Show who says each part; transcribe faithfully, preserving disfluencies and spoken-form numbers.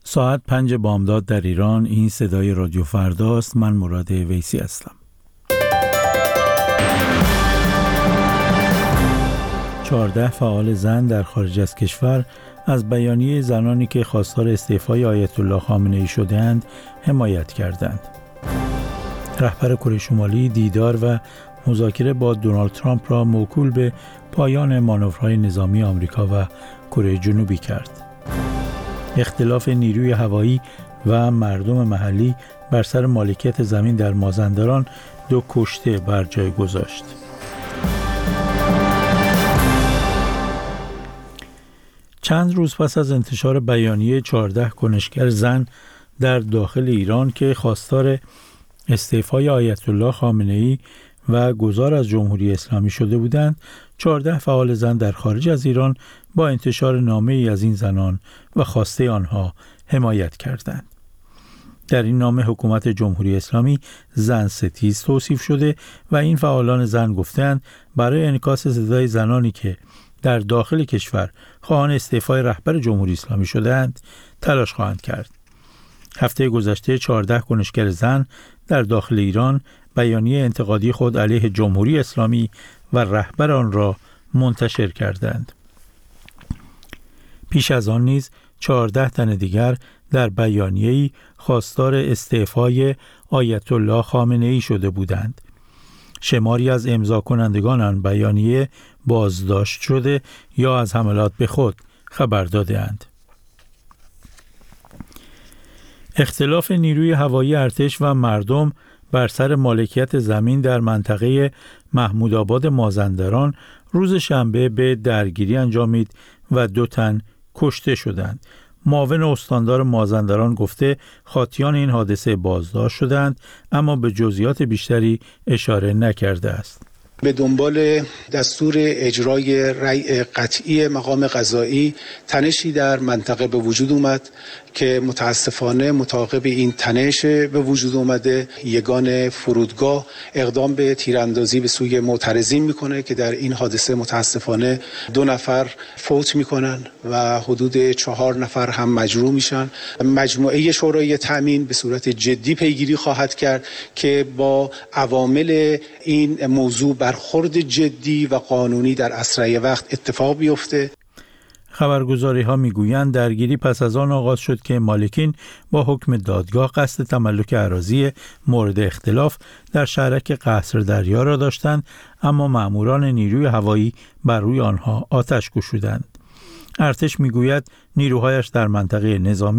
Speaker 1: ساعت پنج بامداد در ایران. این صدای رادیو فرداست. من مراد ویسی هستم. چهارده فعال زن در خارج از کشور از بیانیه زنانی که خواستار استعفای آیت الله خامنه‌ای شدند حمایت کردند. رهبر کره شمالی دیدار و مذاکره با دونالد ترامپ را موکول به پایان مانورهای نظامی آمریکا و کره جنوبی کرد. اختلاف نیروی هوایی و مردم محلی بر سر مالکیت زمین در مازندران دو کشته بر جای گذاشت. چند روز پس از انتشار بیانیه چهارده کنشگر زن در داخل ایران که خواستار استعفای آیت الله خامنه‌ای و گذار از جمهوری اسلامی شده بودند، چهارده فعال زن در خارج از ایران با انتشار نامه‌ای از این زنان و خواسته آنها حمایت کردند. در این نامه حکومت جمهوری اسلامی زن ستیز توصیف شده و این فعالان زن گفتند برای انعکاس صدای زنانی که در داخل کشور خواهان استعفای رهبر جمهوری اسلامی شدند تلاش خواهند کرد. هفته گذشته چهارده کنشگر زن در داخل ایران بیانیه انتقادی خود علیه جمهوری اسلامی و رهبر آن را منتشر کردند. پیش از آن نیز چهارده تن دیگر در بیانیه‌ای خواستار استعفای آیت الله خامنه‌ای شده بودند. شماری از امضا کنندگان آن بیانیه بازداشت شده یا از حملات به خود خبر داده‌اند. اختلاف نیروی هوایی ارتش و مردم بر سر مالکیت زمین در منطقه محمودآباد مازندران روز شنبه به درگیری انجامید و دو تن کشته شدند. معاون استاندار مازندران گفته خاطیان این حادثه بازداشت شدند، اما به جزئیات بیشتری اشاره نکرده است.
Speaker 2: به دنبال دستور اجرای رأی قطعی مقام قضایی تنشی در منطقه به وجود اومد که متاسفانه متعاقب این تنش به وجود اومده یگان فرودگاه اقدام به تیراندازی به سوی معترضین میکنه که در این حادثه متاسفانه دو نفر فوت میکنن و حدود چهار نفر هم مجروح میشن. مجموعه شورای تامین به صورت جدی پیگیری خواهد کرد که با عوامل این موضوع برخورد جدی و قانونی در اسرع وقت اتفاق بیفته.
Speaker 1: خبرگزاری ها میگویند درگیری پس از آن آغاز شد که مالکین با حکم دادگاه قصد تملک اراضی مورد اختلاف در شهرک قصر دریا را داشتند، اما ماموران نیروی هوایی بر روی آنها آتش گشودند. ارتش میگوید نیروهایش در منطقه نظامی